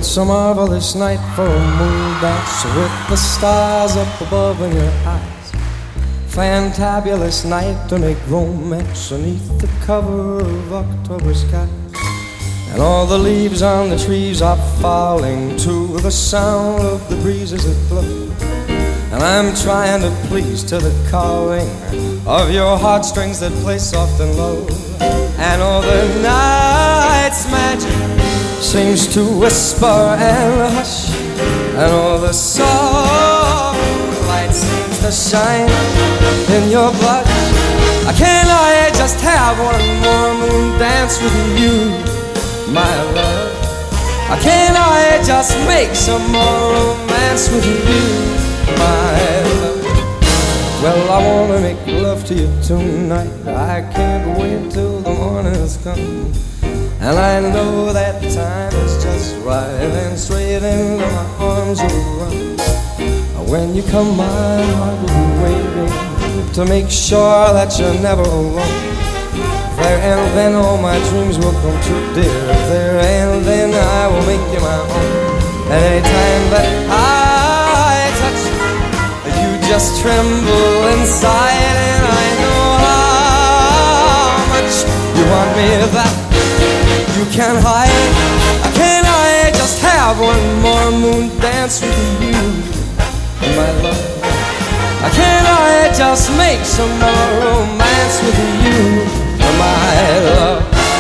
It's a marvelous night for a moon dance with the stars up above in your eyes. Fantabulous night to make romance beneath the cover of October skies. And all the leaves on the trees are falling to the sound of the breezes that blow. And I'm trying to please to the calling of your heartstrings that play soft and low. And all the night's magic seems to whisper and hush, and all the soft light seems to shine in your blush. Can I just have one more moon dance with you, my love? Can I just make some more romance with you, my love? Well, I wanna make love to you tonight. I can't wait till the morning has come. And I know that time is just right, and straight into my arms you'll run. When you come, my heart will be waiting to make sure that you're never alone. There and then all my dreams will come true, dear. There and then I will make you my own. And anytime that I touch you, you just tremble inside. And I know how much you want me, that you can't hide. Can I just have one more moon dance with you, my love? Can I just make some more romance with you, my love?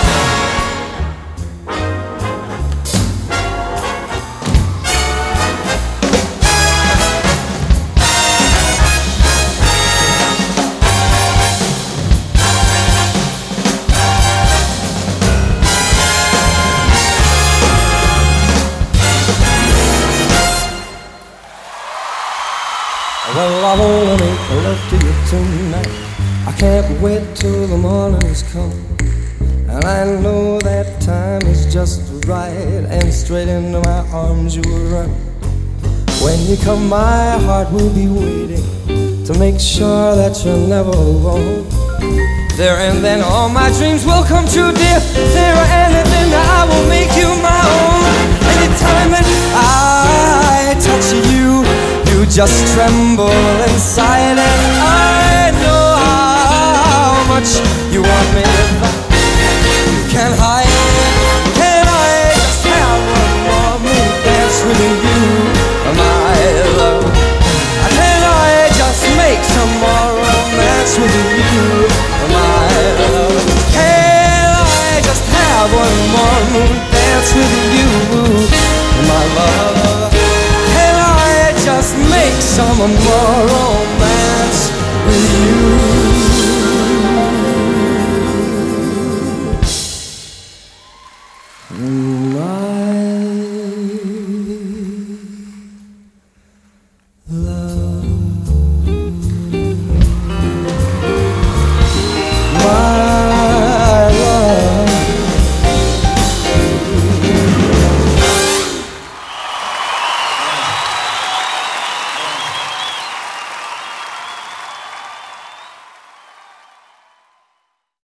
Well, I wanna make love to you tonight. I can't wait till the morning's come. And I know that time is just right, and straight into my arms you will run. When you come, my heart will be waiting to make sure that you're never alone. There and then all my dreams will come true, dear. There and then I will make you my own. Anytime that I touch you, you just tremble inside. And I know how much you want me, you can't hide. Can I just have one more moon dance with you, my love? Can I just make some more romance with you, my love? Can I just have one more moon dance with you, my love? Can I just make some more romance with you?